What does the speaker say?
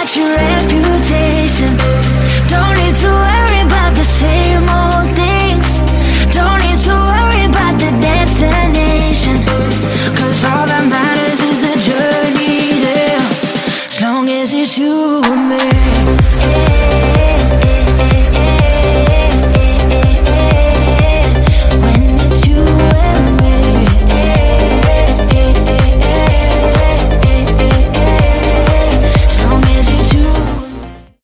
your reputation. Don't need to worry about the same old things. Don't need to worry about the destination. Cause all that matters is the journey there. As long as it's you and me. Yeah.